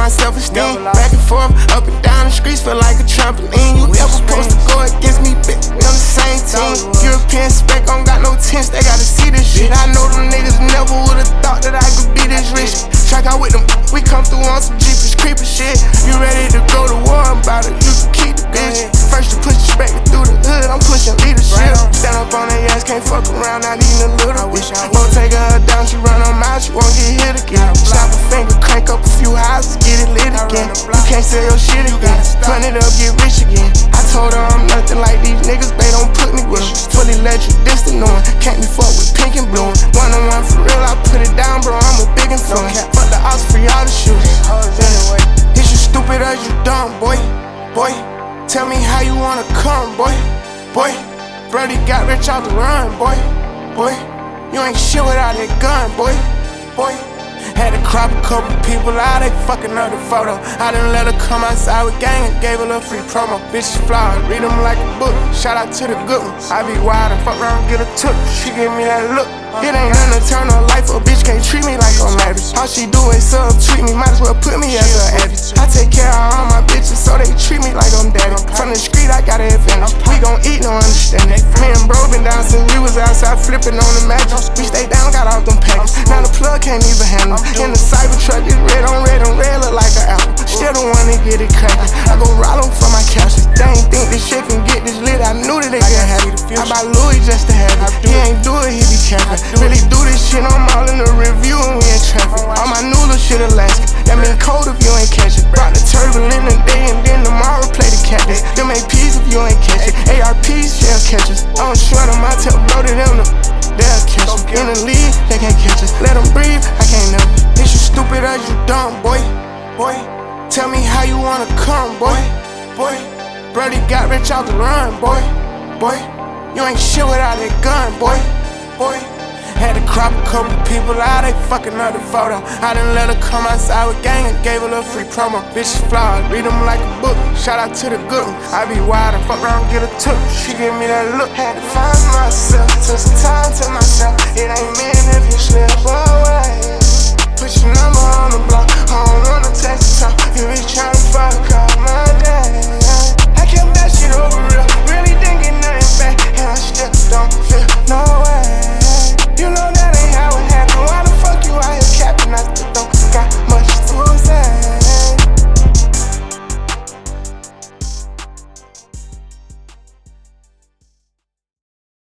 my self-esteem. Back and forth, up and down the streets, feel like a trampoline. You ever supposed to go against me, bitch? We on the same team. European spec, don't got no tints, they gotta see this shit. I know them niggas never would've thought that I could be this rich. Track out with them, we come through on some Jeepers creepin' shit. You ready to go to war about it? You can keep the bitch. First to push the spectre through the hood, I'm pushing leadership. Stand up on their ass, can't fuck around, not even a little bit. Won't take her down, she run on mouth, she won't get hit again. Snap a finger, crank up a few houses, get it lit again. You can't sell your shit again, run it up, get rich again. I told her I'm nothing like these niggas, they don't put me with them. Fully let you distant knowing, can't be fucked with pink and blue. One on one for real, I put it down, bro, I'm a big influence. Fuck the odds for y'all to shoot. Anyway, is you stupid or you dumb, boy? Boy, tell me how you wanna come, boy. Boy, Brody got rich out the run, boy. Boy, you ain't shit without that gun, boy. Boy, had to crop a couple people out, they fucking up the photo. I done let her come outside with gang and gave her a little free promo. Bitch flawed, read them like a book. Shout out to the good ones. I be wild and fuck around and get a took. She give me that look. It ain't nothing to turn her life, a bitch can't treat me like I'm average. All she do is subtweet me, might as well put me as her average. I take care of all my bitches so they treat me like I'm daddy. From the street I got an advantage, we gon' eat, no understanding. Me and bro been down since we was outside flipping on the mattress. We stay down, got off them packs, now the plug can't even handle. In the Cybertruck, it's red on red look like an apple. Still the one that get it crackin', I go roll 'em for my couches. They ain't think this shit can get this lit, I knew that they could have it. I buy Louis just to have it, he ain't do it, he be capping. Really do this shit, I'm all in the review and we in traffic. All my new little shit Alaska, that mean cold if you ain't catch it. Brought the turbulent today and then tomorrow play the cactus. Them APs if you ain't catch it, ARPs shell catchers. I don't shred them, I tell bro to them they'll catch us. In the league, they can't catch us. Let them breathe, I can't never. Is you stupid or you dumb, boy? Boy, tell me how you wanna come, boy. Boy, Brody got rich out the run, boy. Boy, you ain't shit without that gun, boy. Boy, had to crop a couple people out, they fucking up the photo. I done let her come outside with gang and gave her a little free promo. Bitch flawed, read them like a book. Shout out to the good ones. I be wild and fuck around, get a took. She give me that look. Had to find myself, took some time to myself. It ain't mean if you slip away. Put your number on the block, I don't wanna text the top. You be tryna fuck up my